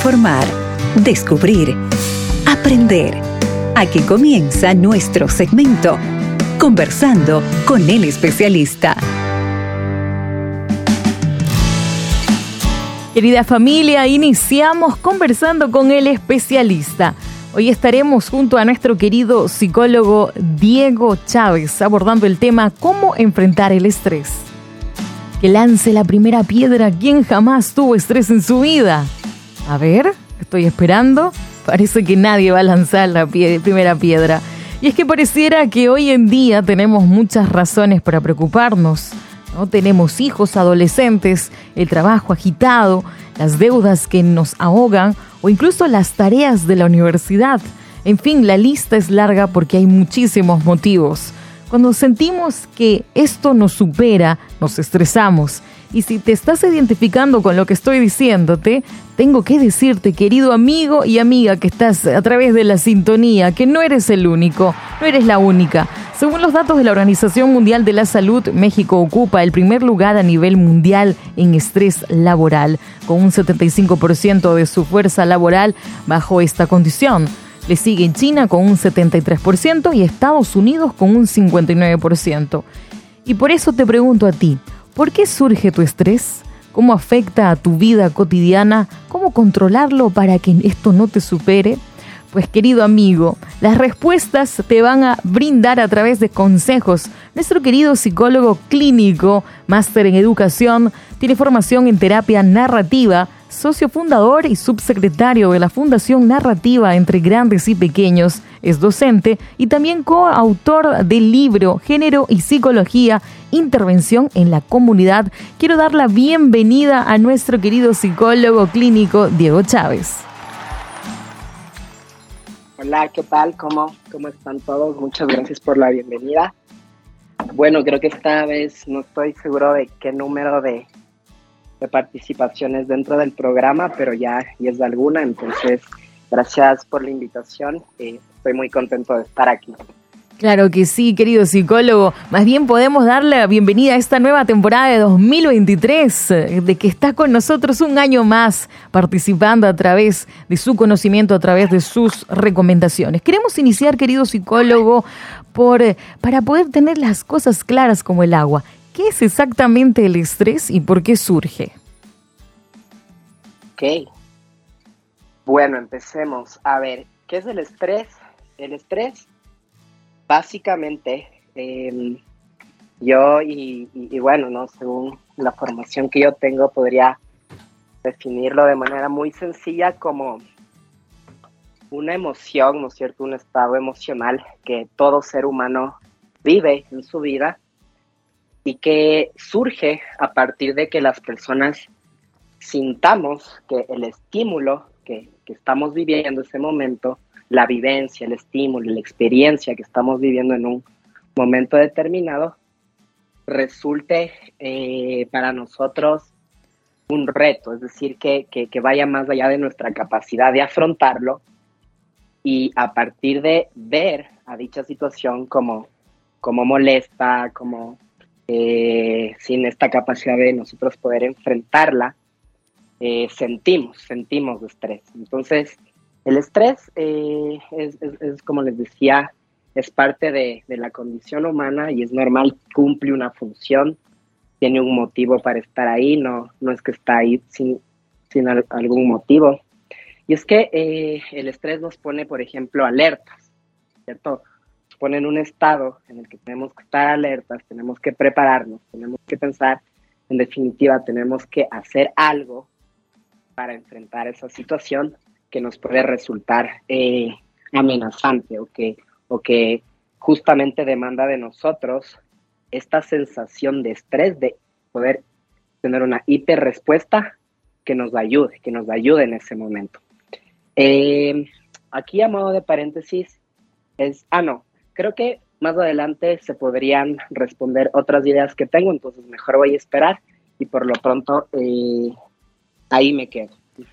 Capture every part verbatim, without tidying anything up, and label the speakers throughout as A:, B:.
A: informar, descubrir, aprender. Aquí comienza nuestro segmento, Conversando con el especialista.
B: Querida familia, iniciamos Conversando con el especialista. Hoy estaremos junto a nuestro querido psicólogo Diego Chávez abordando el tema ¿Cómo enfrentar el estrés? Que lance la primera piedra quien jamás tuvo estrés en su vida. A ver, estoy esperando. Parece que nadie va a lanzar la pie- primera piedra. Y es que pareciera que hoy en día tenemos muchas razones para preocuparnos, ¿no? Tenemos hijos, adolescentes, el trabajo agitado, las deudas que nos ahogan o incluso las tareas de la universidad. En fin, la lista es larga porque hay muchísimos motivos. Cuando sentimos que esto nos supera, nos estresamos. Y si te estás identificando con lo que estoy diciéndote, tengo que decirte, querido amigo y amiga que estás a través de la sintonía, que no eres el único, no eres la única. Según los datos de la Organización Mundial de la Salud, México ocupa el primer lugar a nivel mundial en estrés laboral, con un setenta y cinco por ciento de su fuerza laboral bajo esta condición. Le sigue China con un setenta y tres por ciento y Estados Unidos con un cincuenta y nueve por ciento. Y por eso te pregunto a ti, ¿por qué surge tu estrés? ¿Cómo afecta a tu vida cotidiana? ¿Cómo controlarlo para que esto no te supere? Pues querido amigo, las respuestas te van a brindar a través de consejos. Nuestro querido psicólogo clínico, máster en educación, tiene formación en terapia narrativa, socio fundador y subsecretario de la Fundación Narrativa Entre Grandes y Pequeños, es docente y también coautor del libro Género y Psicología, Intervención en la Comunidad. Quiero dar la bienvenida a nuestro querido psicólogo clínico Diego Chávez.
C: Hola, ¿qué tal? ¿Cómo, cómo están todos? Muchas gracias por la bienvenida. Bueno, creo que esta vez no estoy seguro de qué número de, de participaciones dentro del programa, pero ya, ya es de alguna, entonces gracias por la invitación. Eh, estoy muy contento de estar aquí.
B: Claro que sí, querido psicólogo. Más bien podemos darle la bienvenida a esta nueva temporada de dos mil veintitrés, de que está con nosotros un año más participando a través de su conocimiento, a través de sus recomendaciones. Queremos iniciar, querido psicólogo, por, para poder tener las cosas claras como el agua. ¿Qué es exactamente el estrés y por qué surge?
C: Ok. Bueno, empecemos. A ver, ¿qué es el estrés? El estrés... Básicamente, eh, yo y, y, y bueno, ¿no? Según la formación que yo tengo, podría definirlo de manera muy sencilla como una emoción, ¿no es cierto? Un estado emocional que todo ser humano vive en su vida y que surge a partir de que las personas sintamos que el estímulo que, que estamos viviendo en ese momento, la vivencia, el estímulo, la experiencia que estamos viviendo en un momento determinado, resulte eh, para nosotros un reto, es decir, que, que, que vaya más allá de nuestra capacidad de afrontarlo y a partir de ver a dicha situación como, como molesta, como eh, sin esta capacidad de nosotros poder enfrentarla, eh, sentimos, sentimos estrés. Entonces, el estrés, eh, es, es, es, como les decía, es parte de, de la condición humana y es normal, cumple una función, tiene un motivo para estar ahí, no, no es que está ahí sin, sin al, algún motivo. Y es que eh, el estrés nos pone, por ejemplo, alertas, ¿cierto? Nos pone en un estado en el que tenemos que estar alertas, tenemos que prepararnos, tenemos que pensar, en definitiva, tenemos que hacer algo para enfrentar esa situación que nos puede resultar eh, amenazante o que, o que justamente demanda de nosotros esta sensación de estrés, de poder tener una hiperrespuesta que nos ayude, que nos ayude en ese momento. Eh, aquí a modo de paréntesis es, ah no, creo que más adelante se podrían responder otras ideas que tengo, entonces mejor voy a esperar y por lo pronto eh, ahí me quedo. Uh-huh.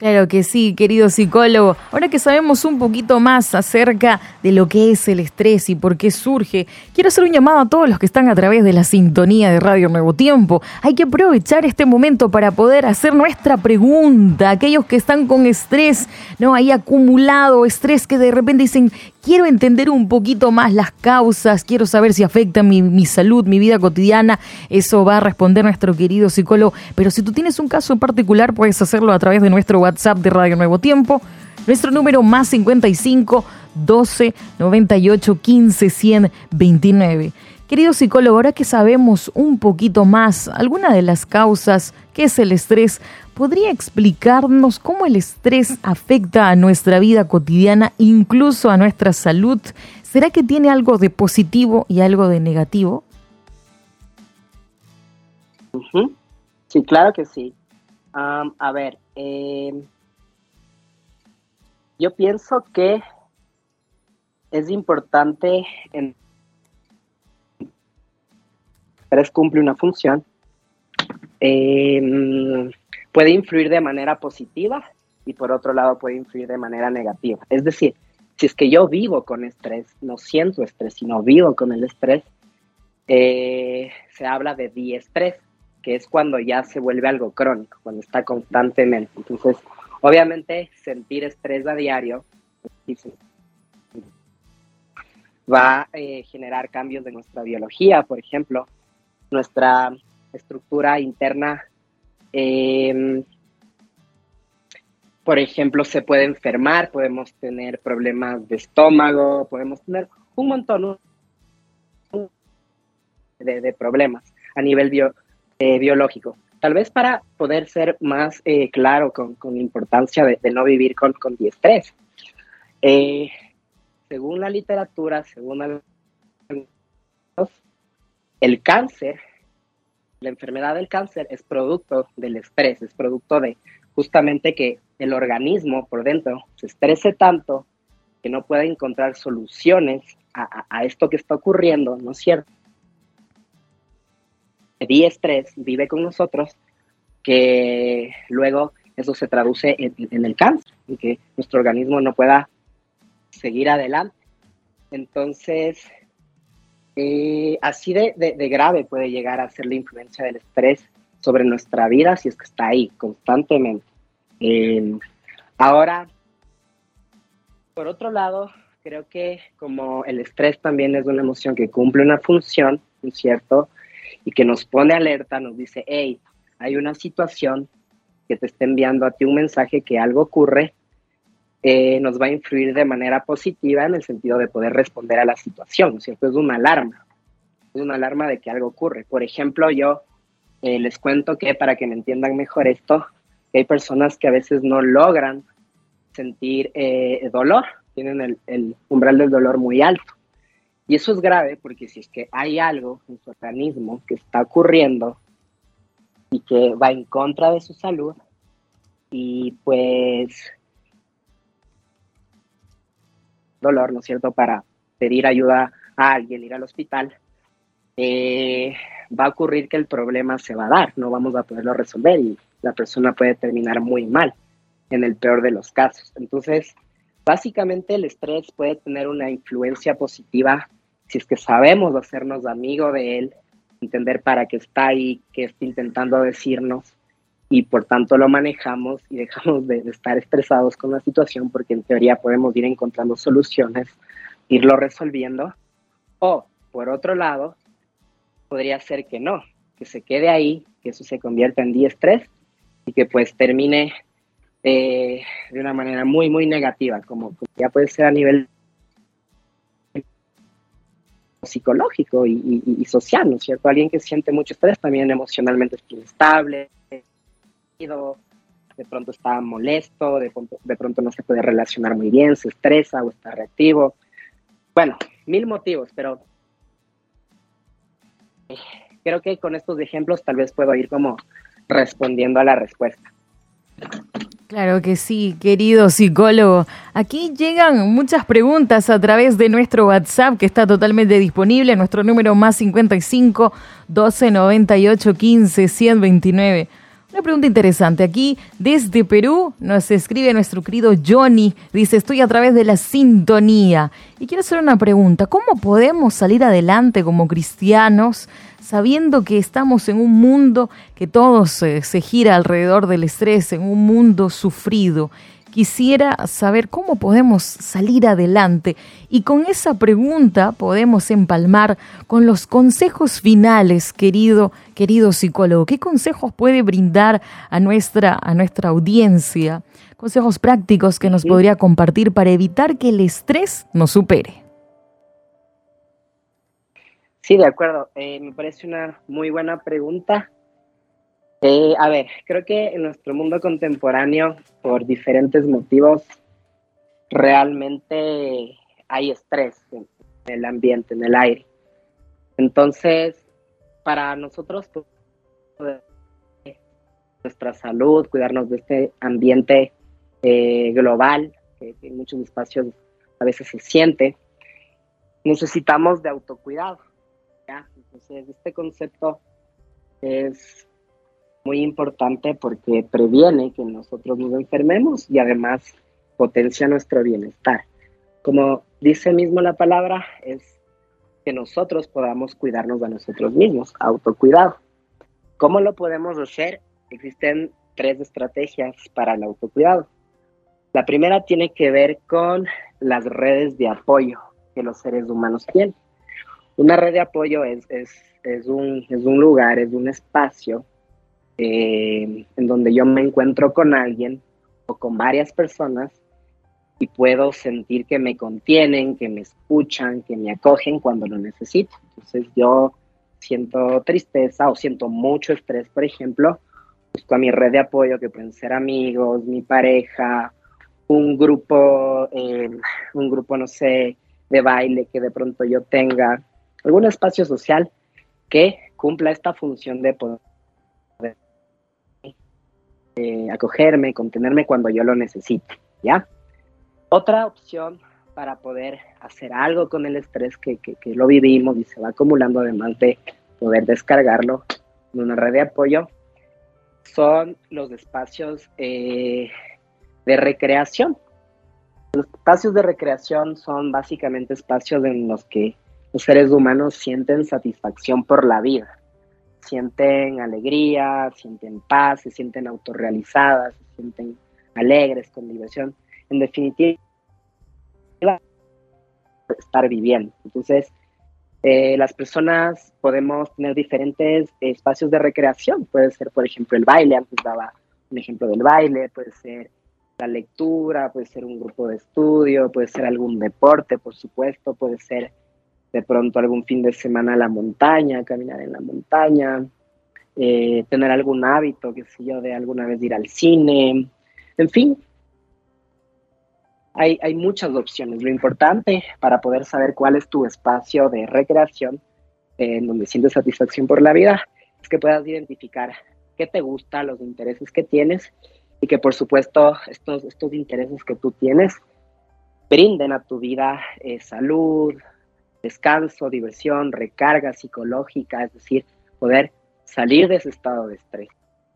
B: Claro que sí, querido psicólogo. Ahora que sabemos un poquito más acerca de lo que es el estrés y por qué surge, quiero hacer un llamado a todos los que están a través de la sintonía de Radio Nuevo Tiempo. Hay que aprovechar este momento para poder hacer nuestra pregunta. Aquellos que están con estrés, ¿no? Ahí acumulado, estrés que de repente dicen, quiero entender un poquito más las causas, quiero saber si afecta mi, mi salud, mi vida cotidiana. Eso va a responder nuestro querido psicólogo. Pero si tú tienes un caso en particular, puedes hacerlo a través de nuestro WhatsApp de Radio Nuevo Tiempo. Nuestro número más cincuenta y cinco, doce, noventa y ocho, quince, cien, veintinueve. Querido psicólogo, ahora que sabemos un poquito más alguna de las causas, qué es el estrés, ¿podría explicarnos cómo el estrés afecta a nuestra vida cotidiana, incluso a nuestra salud? ¿Será que tiene algo de positivo y algo de negativo?
C: Uh-huh. Sí, claro que sí. Um, a ver, eh, yo pienso que es importante, el estrés cumple una función, eh, puede influir de manera positiva y por otro lado puede influir de manera negativa. Es decir, si es que yo vivo con estrés, no siento estrés, sino vivo con el estrés, eh, se habla de diestrés, que es cuando ya se vuelve algo crónico, cuando está constantemente. Entonces, obviamente, sentir estrés a diario va a eh, generar cambios de nuestra biología, por ejemplo, nuestra estructura interna, eh, por ejemplo, se puede enfermar, podemos tener problemas de estómago, podemos tener un montón de, de problemas a nivel bio, eh, biológico. Tal vez para poder ser más eh, claro con, con la importancia de, de no vivir con, con diestrés. Eh, según la literatura, según la, el cáncer, la enfermedad del cáncer es producto del estrés, es producto de justamente que el organismo por dentro se estrese tanto que no puede encontrar soluciones a, a, a esto que está ocurriendo, ¿no es cierto? El diestrés vive con nosotros, que luego eso se traduce en, en el cáncer, en que nuestro organismo no pueda seguir adelante. Entonces, eh, así de, de, de grave puede llegar a ser la influencia del estrés sobre nuestra vida si es que está ahí constantemente. Eh, ahora, por otro lado, creo que como el estrés también es una emoción que cumple una función, ¿no es cierto? Y que nos pone alerta, nos dice, hey, hay una situación que te está enviando a ti un mensaje que algo ocurre, eh, nos va a influir de manera positiva en el sentido de poder responder a la situación, ¿no es cierto? Es una alarma, es una alarma de que algo ocurre. Por ejemplo, yo eh, les cuento que para que me entiendan mejor esto, que hay personas que a veces no logran sentir eh, dolor, tienen el, el umbral del dolor muy alto. Y eso es grave porque si es que hay algo en su organismo que está ocurriendo y que va en contra de su salud, y pues dolor, ¿no es cierto?, para pedir ayuda a alguien, ir al hospital, eh, va a ocurrir que el problema se va a dar, no vamos a poderlo resolver y la persona puede terminar muy mal, en el peor de los casos. Entonces, básicamente el estrés puede tener una influencia positiva si es que sabemos hacernos amigo de él, entender para qué está ahí, qué está intentando decirnos, y por tanto lo manejamos y dejamos de, de estar estresados con la situación, porque en teoría podemos ir encontrando soluciones, irlo resolviendo. O, por otro lado, podría ser que no, que se quede ahí, que eso se convierta en diestrés y que pues termine eh, de una manera muy, muy negativa, como, como ya puede ser a nivel psicológico y, y, y social, ¿no es cierto? Alguien que siente mucho estrés también emocionalmente es inestable, de pronto está molesto, de pronto, de pronto no se puede relacionar muy bien, se estresa o está reactivo. Bueno, mil motivos, pero creo que con estos ejemplos tal vez puedo ir como respondiendo a la respuesta.
B: Claro que sí, querido psicólogo. Aquí llegan muchas preguntas a través de nuestro WhatsApp, que está totalmente disponible, nuestro número más cincuenta y cinco, doce, noventa y ocho, quince, ciento veintinueve. Una pregunta interesante. Aquí, desde Perú, nos escribe nuestro querido Johnny. Dice, estoy a través de la sintonía. Y quiero hacer una pregunta. ¿Cómo podemos salir adelante como cristianos sabiendo que estamos en un mundo que todo se, se gira alrededor del estrés, en un mundo sufrido? Quisiera saber cómo podemos salir adelante y con esa pregunta podemos empalmar con los consejos finales, querido, querido psicólogo. ¿Qué consejos puede brindar a nuestra, a nuestra audiencia? Consejos prácticos que nos podría compartir para evitar que el estrés nos supere.
C: Sí, de acuerdo. Eh, me parece una muy buena pregunta. Eh, a ver, creo que en nuestro mundo contemporáneo, por diferentes motivos, realmente hay estrés en el ambiente, en el aire. Entonces, para nosotros, poder nuestra salud, cuidarnos de este ambiente eh, global, que en muchos espacios a veces se siente, necesitamos de autocuidado, ¿ya? Entonces, este concepto es muy importante porque previene que nosotros nos enfermemos y además potencia nuestro bienestar. Como dice mismo la palabra, es que nosotros podamos cuidarnos a nosotros mismos, autocuidado. ¿Cómo lo podemos hacer? Existen tres estrategias para el autocuidado. La primera tiene que ver con las redes de apoyo que los seres humanos tienen. Una red de apoyo es, es, es, un, es un lugar, es un espacio Eh, en donde yo me encuentro con alguien o con varias personas y puedo sentir que me contienen, que me escuchan, que me acogen cuando lo necesito. Entonces yo siento tristeza o siento mucho estrés, por ejemplo, busco a mi red de apoyo, que pueden ser amigos, mi pareja, un grupo, eh, un grupo, no sé, de baile que de pronto yo tenga, algún espacio social que cumpla esta función de poder Eh, acogerme, contenerme cuando yo lo necesite, ¿ya? Otra opción para poder hacer algo con el estrés que, que, que lo vivimos y se va acumulando, además de poder descargarlo en una red de apoyo, son los espacios eh, de recreación. Los espacios de recreación son básicamente espacios en los que los seres humanos sienten satisfacción por la vida. Sienten alegría, sienten paz, se sienten autorrealizadas, se sienten alegres, con diversión. En definitiva, estar viviendo. Entonces, eh, las personas podemos tener diferentes espacios de recreación. Puede ser, por ejemplo, el baile. Antes daba un ejemplo del baile. Puede ser la lectura, puede ser un grupo de estudio, puede ser algún deporte, por supuesto. Puede ser de pronto algún fin de semana a la montaña, caminar en la montaña, eh, tener algún hábito, qué sé yo, de alguna vez ir al cine, en fin, hay, hay muchas opciones. Lo importante para poder saber cuál es tu espacio de recreación, eh, en donde sientes satisfacción por la vida, es que puedas identificar qué te gusta, los intereses que tienes, y que por supuesto estos, estos intereses que tú tienes brinden a tu vida eh, salud, descanso, diversión, recarga psicológica, es decir, poder salir de ese estado de estrés.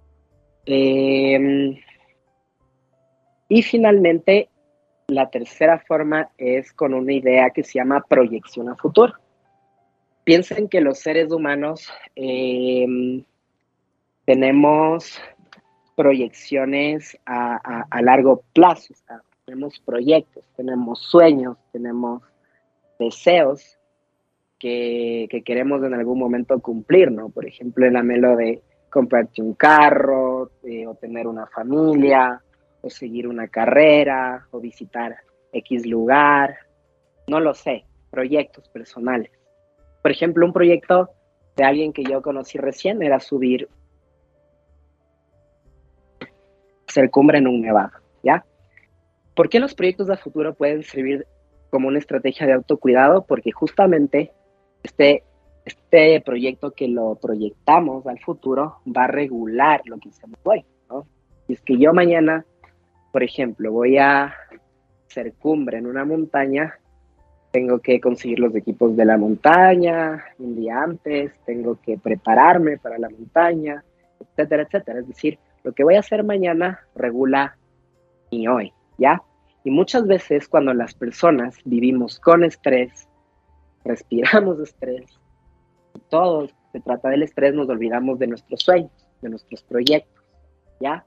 C: Eh, y finalmente, la tercera forma es con una idea que se llama proyección a futuro. Piensen que los seres humanos eh, tenemos proyecciones a, a, a largo plazo, o sea, tenemos proyectos, tenemos sueños, tenemos deseos que, que queremos en algún momento cumplir, ¿no? Por ejemplo, el anhelo de comprarte un carro, eh, o tener una familia, o seguir una carrera, o visitar X lugar, no lo sé, proyectos personales. Por ejemplo, un proyecto de alguien que yo conocí recién era subir, hacer cumbre en un nevado, ¿ya? ¿Por qué los proyectos de futuro pueden servir como una estrategia de autocuidado? Porque justamente este, este proyecto que lo proyectamos al futuro va a regular lo que hacemos hoy, ¿no? Y es que yo mañana, por ejemplo, voy a hacer cumbre en una montaña, tengo que conseguir los equipos de la montaña un día antes, tengo que prepararme para la montaña, etcétera, etcétera. Es decir, lo que voy a hacer mañana regula mi hoy, ¿ya? Y muchas veces cuando las personas vivimos con estrés, respiramos estrés, y todo se trata del estrés, nos olvidamos de nuestros sueños, de nuestros proyectos, ¿ya?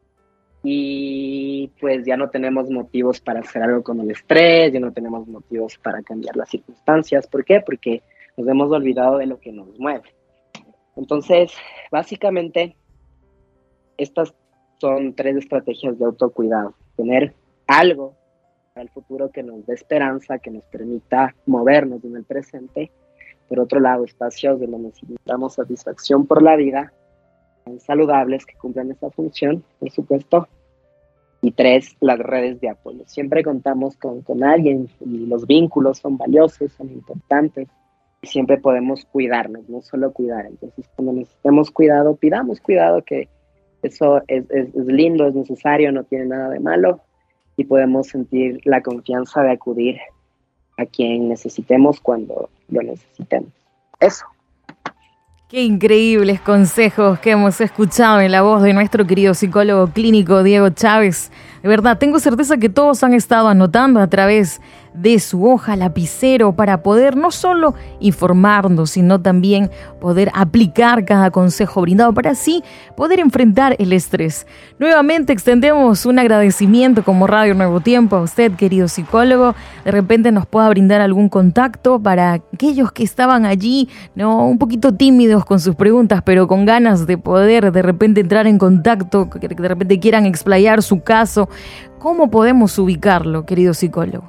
C: Y pues ya no tenemos motivos para hacer algo con el estrés, ya no tenemos motivos para cambiar las circunstancias. ¿Por qué? Porque nos hemos olvidado de lo que nos mueve. Entonces, básicamente, estas son tres estrategias de autocuidado. Tener algo para el futuro que nos dé esperanza, que nos permita movernos en el presente. Por otro lado, espacios donde necesitamos satisfacción por la vida, saludables, que cumplan esa función, por supuesto. Y tres, las redes de apoyo. Siempre contamos con, con alguien y los vínculos son valiosos, son importantes. Y siempre podemos cuidarnos, no solo cuidar. Entonces, cuando necesitemos cuidado, pidamos cuidado, que eso es, es, es lindo, es necesario, no tiene nada de malo. Y podemos sentir la confianza de acudir a quien necesitemos cuando lo necesitemos. Eso.
B: Qué increíbles consejos que hemos escuchado en la voz de nuestro querido psicólogo clínico Diego Chávez. De verdad, tengo certeza que todos han estado anotando a través de su hoja, lapicero, para poder no solo informarnos, sino también poder aplicar cada consejo brindado para así poder enfrentar el estrés. Nuevamente extendemos un agradecimiento como Radio Nuevo Tiempo a usted, querido psicólogo. De repente nos pueda brindar algún contacto para aquellos que estaban allí, ¿no?, un poquito tímidos con sus preguntas, pero con ganas de poder de repente entrar en contacto, que de repente quieran explayar su caso. ¿Cómo podemos ubicarlo, querido psicólogo?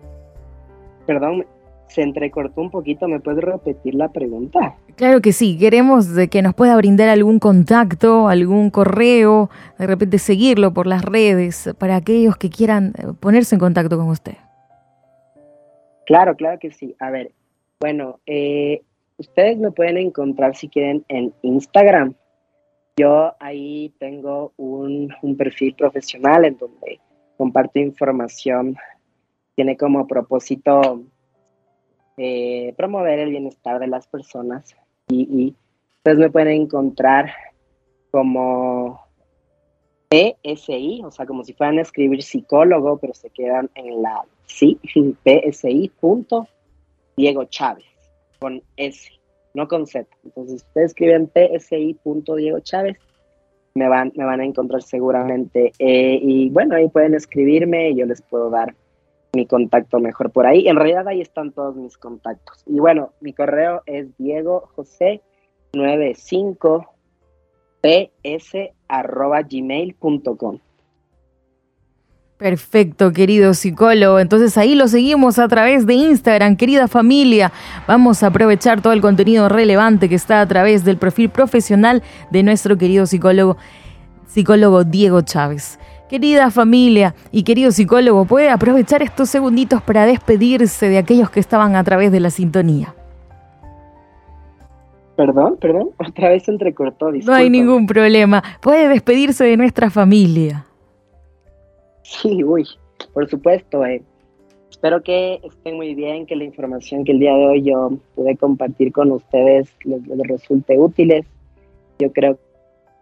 C: Perdón, se entrecortó un poquito, ¿me puedes repetir la pregunta?
B: Claro que sí, queremos de que nos pueda brindar algún contacto, algún correo, de repente seguirlo por las redes, para aquellos que quieran ponerse en contacto con usted.
C: Claro, claro que sí. A ver, bueno, eh, ustedes me pueden encontrar si quieren en Instagram. Yo ahí tengo un, un perfil profesional en donde comparto información. Tiene como propósito eh, promover el bienestar de las personas y, y ustedes me pueden encontrar como P S I, o sea, como si fueran a escribir psicólogo, pero se quedan en la sí, P S I punto Diego Chávez, con S, no con Z. Entonces, ustedes escriben P S I punto Diego Chávez, me van, me van a encontrar seguramente. Eh, y bueno, ahí pueden escribirme y yo les puedo dar mi contacto mejor por ahí. En realidad ahí están todos mis contactos. Y bueno, mi correo es diego jose noventa y cinco p s arroba gmail punto com.
B: Perfecto, querido psicólogo. Entonces ahí lo seguimos a través de Instagram. Querida familia, vamos a aprovechar todo el contenido relevante que está a través del perfil profesional de nuestro querido psicólogo, psicólogo Diego Chávez. Querida familia y querido psicólogo, puede aprovechar estos segunditos para despedirse de aquellos que estaban a través de la sintonía.
C: Perdón, perdón, otra vez se entrecortó, disculpa.
B: No hay ningún problema. Puede despedirse de nuestra familia.
C: Sí, uy, por supuesto. Eh. Espero que estén muy bien, que la información que el día de hoy yo pude compartir con ustedes les, les resulte útiles. Yo creo que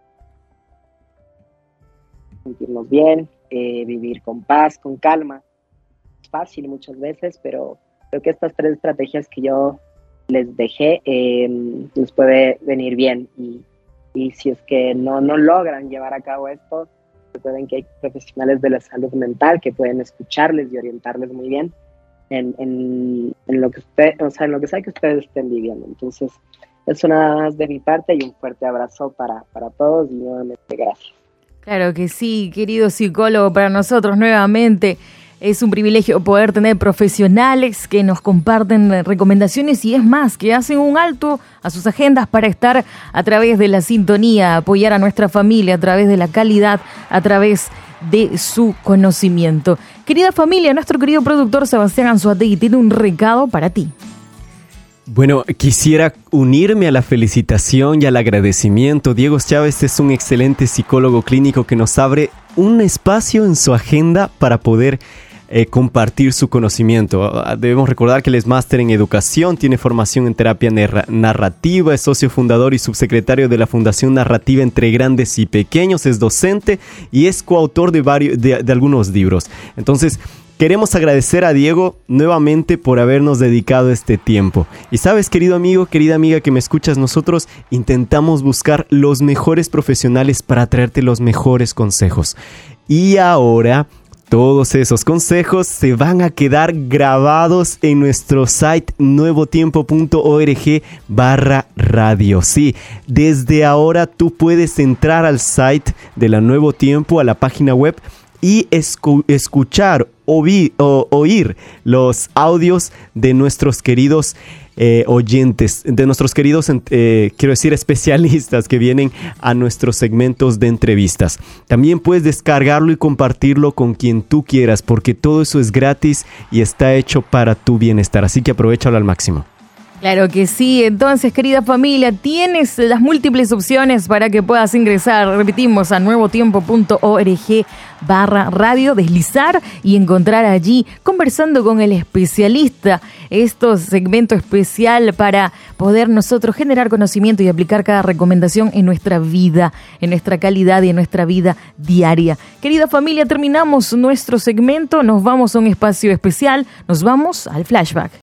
C: sentirnos bien, eh, vivir con paz, con calma. Es fácil muchas veces, pero creo que estas tres estrategias que yo les dejé eh, les puede venir bien. Y, y si es que no, no logran llevar a cabo esto, recuerden que hay profesionales de la salud mental que pueden escucharles y orientarles muy bien en, en, en lo que usted, o sea, en lo que sea que ustedes estén viviendo. Entonces, eso nada más de mi parte y un fuerte abrazo para, para todos y nuevamente gracias.
B: Claro que sí, querido psicólogo, para nosotros nuevamente es un privilegio poder tener profesionales que nos comparten recomendaciones y es más, que hacen un alto a sus agendas para estar a través de la sintonía, apoyar a nuestra familia a través de la calidad, a través de su conocimiento. Querida familia, nuestro querido productor Sebastián Anzuategui tiene un recado para ti.
D: Bueno, quisiera unirme a la felicitación y al agradecimiento. Diego Chávez es un excelente psicólogo clínico que nos abre un espacio en su agenda para poder eh, compartir su conocimiento. Debemos recordar que él es máster en educación, tiene formación en terapia narrativa, es socio fundador y subsecretario de la Fundación Narrativa Entre Grandes y Pequeños, es docente y es coautor de, varios, de, de algunos libros. Entonces, queremos agradecer a Diego nuevamente por habernos dedicado este tiempo. Y sabes, querido amigo, querida amiga que me escuchas, nosotros intentamos buscar los mejores profesionales para traerte los mejores consejos. Y ahora, todos esos consejos se van a quedar grabados en nuestro site nuevotiempo.org barra radio. Sí, desde ahora tú puedes entrar al site de la Nuevo Tiempo, a la página web, y escu- escuchar o, vi- o oír los audios de nuestros queridos eh, oyentes, de nuestros queridos, eh, quiero decir, especialistas que vienen a nuestros segmentos de entrevistas. También puedes descargarlo y compartirlo con quien tú quieras, porque todo eso es gratis y está hecho para tu bienestar. Así que aprovéchalo al máximo.
B: Claro que sí. Entonces, querida familia, tienes las múltiples opciones para que puedas ingresar, repetimos, a nuevotiempo.org barra radio, deslizar y encontrar allí, conversando con el especialista, este segmento especial para poder nosotros generar conocimiento y aplicar cada recomendación en nuestra vida, en nuestra calidad y en nuestra vida diaria. Querida familia, terminamos nuestro segmento, nos vamos a un espacio especial, nos vamos al flashback.